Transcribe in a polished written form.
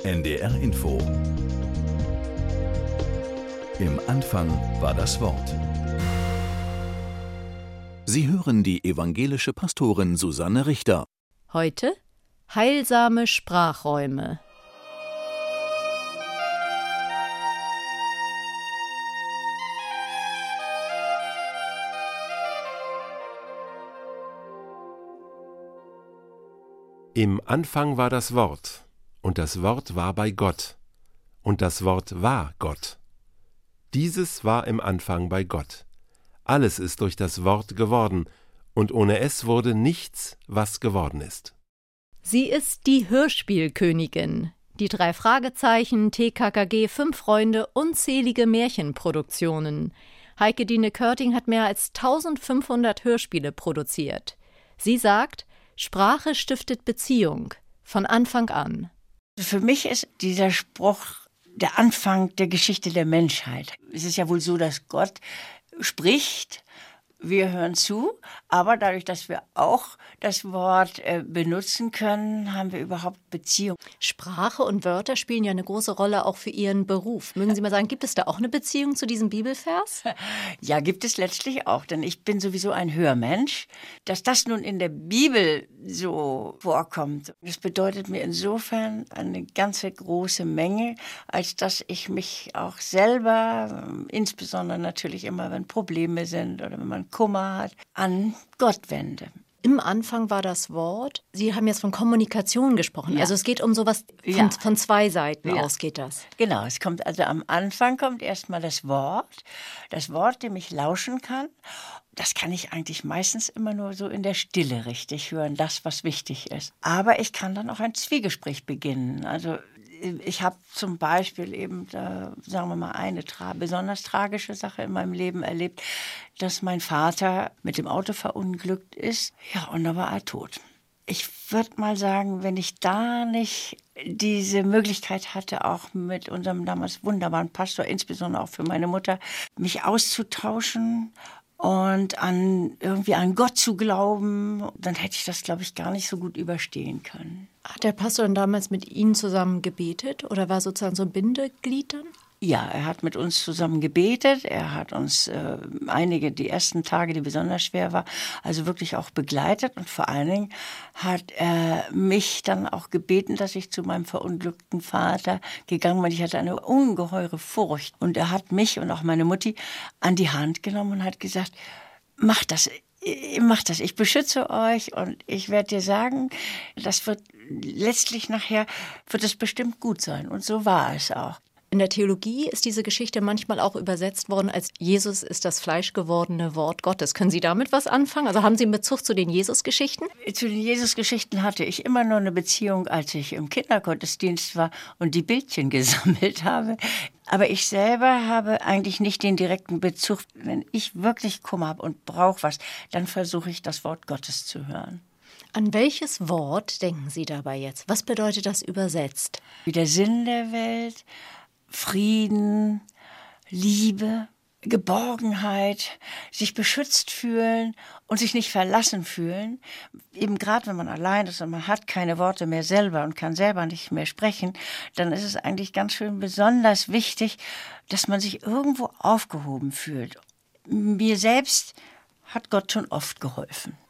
NDR Info. Im Anfang war das Wort. Sie hören die evangelische Pastorin Susanne Richter. Heute heilsame Sprachräume. Im Anfang war das Wort, und das Wort war bei Gott, und das Wort war Gott. Dieses war im Anfang bei Gott. Alles ist durch das Wort geworden, und ohne es wurde nichts, was geworden ist. Sie ist die Hörspielkönigin. Die 3 Fragezeichen, TKKG, 5 Freunde, unzählige Märchenproduktionen. Heike Dine Körting hat mehr als 1500 Hörspiele produziert. Sie sagt, Sprache stiftet Beziehung, von Anfang an. Für mich ist dieser Spruch der Anfang der Geschichte der Menschheit. Es ist ja wohl so, dass Gott spricht, wir hören zu, aber dadurch, dass wir auch das Wort benutzen können, haben wir überhaupt Beziehung. Sprache und Wörter spielen ja eine große Rolle auch für Ihren Beruf. Mögen Sie mal sagen, gibt es da auch eine Beziehung zu diesem Bibelvers? Ja, gibt es letztlich auch, denn ich bin sowieso ein Hörmensch. Dass das nun in der Bibel so vorkommt, das bedeutet mir insofern eine ganze große Menge, als dass ich mich auch selber, insbesondere natürlich immer, wenn Probleme sind oder wenn man Kummer hat, an Gott wende. Im Anfang war das Wort. Sie haben jetzt von Kommunikation gesprochen. Ja. Also es geht um sowas von 2 Seiten aus geht das. Genau, es kommt also am Anfang kommt erstmal das Wort, dem ich lauschen kann. Das kann ich eigentlich meistens immer nur so in der Stille richtig hören, das, was wichtig ist. Aber ich kann dann auch ein Zwiegespräch beginnen. Also ich habe zum Beispiel eben, sagen wir mal, eine besonders tragische Sache in meinem Leben erlebt, dass mein Vater mit dem Auto verunglückt ist. Ja, und da war er tot. Ich würde mal sagen, wenn ich da nicht diese Möglichkeit hatte, auch mit unserem damals wunderbaren Pastor, insbesondere auch für meine Mutter, mich auszutauschen und irgendwie an Gott zu glauben, dann hätte ich das, glaube ich, gar nicht so gut überstehen können. Hat der Pastor dann damals mit Ihnen zusammen gebetet oder war sozusagen so ein Bindeglied dann? Ja, er hat mit uns zusammen gebetet. Er hat uns die ersten Tage, die besonders schwer war, also wirklich auch begleitet. Und vor allen Dingen hat er mich dann auch gebeten, dass ich zu meinem verunglückten Vater gegangen bin. Ich hatte eine ungeheure Furcht. Und er hat mich und auch meine Mutti an die Hand genommen und hat gesagt, mach das. Ich beschütze euch und ich werde dir sagen, das wird letztlich nachher, wird es bestimmt gut sein. Und so war es auch. In der Theologie ist diese Geschichte manchmal auch übersetzt worden als Jesus ist das fleischgewordene Wort Gottes. Können Sie damit was anfangen? Also haben Sie einen Bezug zu den Jesus-Geschichten? Zu den Jesus-Geschichten hatte ich immer nur eine Beziehung, als ich im Kindergottesdienst war und die Bildchen gesammelt habe. Aber ich selber habe eigentlich nicht den direkten Bezug. Wenn ich wirklich Kummer habe und brauche was, dann versuche ich, das Wort Gottes zu hören. An welches Wort denken Sie dabei jetzt? Was bedeutet das übersetzt? Wie der Sinn der Welt, Frieden, Liebe, Geborgenheit, sich beschützt fühlen und sich nicht verlassen fühlen. Eben gerade wenn man allein ist und man hat keine Worte mehr selber und kann selber nicht mehr sprechen, dann ist es eigentlich ganz schön besonders wichtig, dass man sich irgendwo aufgehoben fühlt. Mir selbst hat Gott schon oft geholfen.